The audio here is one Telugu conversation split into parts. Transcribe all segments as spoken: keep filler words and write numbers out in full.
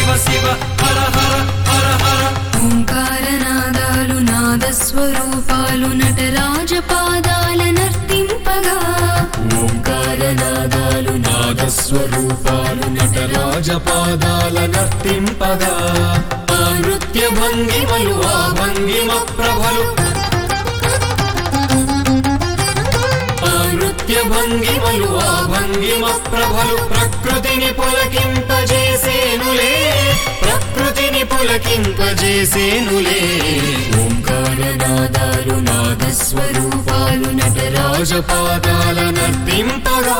శివ శివ హర హర హర హర. ఓంకారనాదాలు నాదస్వరూపాలు నటరాజ పాదాల నర్తింపగా. ఓంకారనాదాలు నాదస్వరూపాలు నటరాజ పాదాల నర్తింపగా. ఆ నృత్య భంగిమలు ఆ భంగిమ ప్రభలు ఆ నృత్య భంగిమలు ఆ భంగిమ ప్రభలు ప్రకృతిని పులకింపజేసేనులే ప్రకృతిని పులకింపజేసేనులే. ఓంకారనాదాలు నాదస్వరూపాలు నటరాజ పాదాల నర్తింపగా.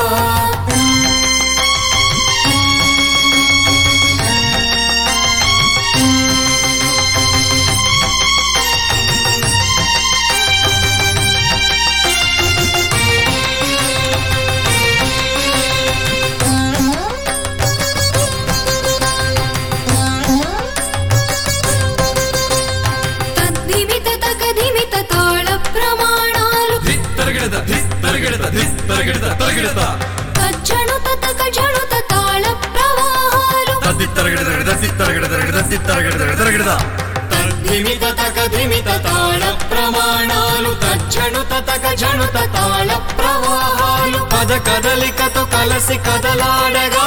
తజ్జణుత తకజణుత తాళ ప్రవాహాలు. తద్ధిమిత తకధిమిత తాళ ప్రమాణాలు తజ్జణుత తకజణుత తాళ ప్రవాహాలు పద కదలికతో కలసి కదలాడగా.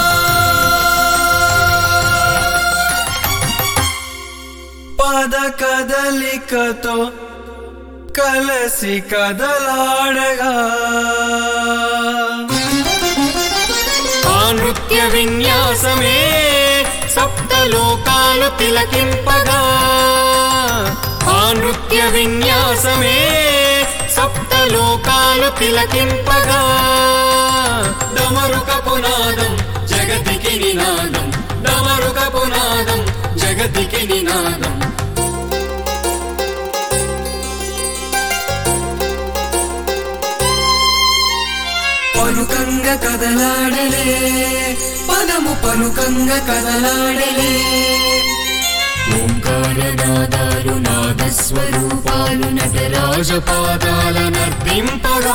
పద కదలికతో కలసి కదలాడగా. ఆ నృత్య విన్యాసమే సప్తలోకాలు తిలకింపగా. ఆ నృత్య విన్యాసమే సప్తలోకాలు తిలకింపగా. డమరుకపు నాదం జగతికి నినాదం డమరుకపు నాదం జగతికి నినాదం. పలుకంగ కదలాడలే పదము పలుకంగ కదలాడలే. ఓంకారనాదాలు నాదస్వరూపాలు నటరాజ పాదాల నర్తింపగా.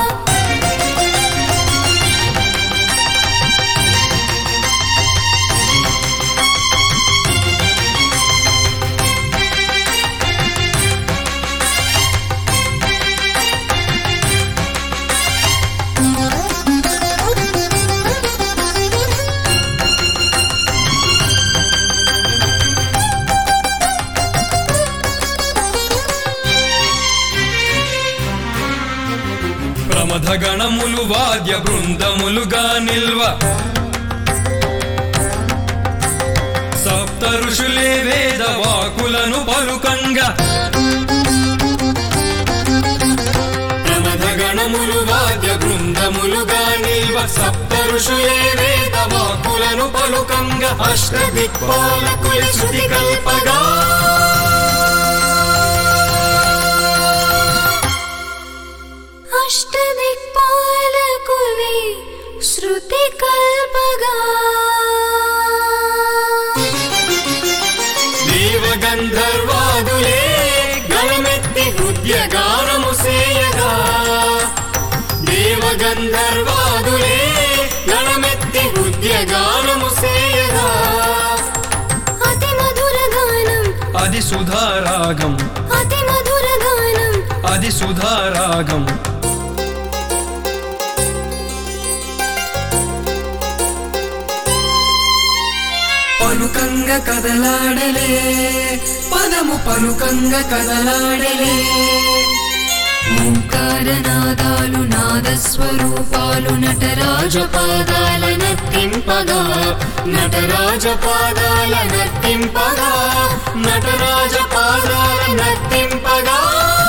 ప్రమథ గణములు వాద్య బృందములుగా నిల్వ. సప్త ఋషులే వేద వాకులను పలుకంగా. ప్రమథ గణములు వాద్య బృందములుగా నిల్వ సప్త ఋషులే వేద వాకులను పలుకంగా. అష్ట దిక్పాలకుల శృతి కల్పగా. అష్టదిక్పాలకులే శృతి కల్పగా. దేవగంధర్వాదులే గళమెత్తి హృద్యగానము సేయగా. దేవగంధర్వాదులే గళమెత్తి హృద్యగానము సేయగా. అతి మధుర గానం అది సుధారాగం అతి మధుర గానం అది సుధారాగం. పలుకంగ కదలాడలే పదము పలుకంగ కదలాడలే. ఓంకారనాదాలు నాదస్వరూపాలు నటరాజ పాదాల నర్తింపగా. నటరాజ పాదాల నర్తింపగా నటరాజ పాదాల నర్తింపగా.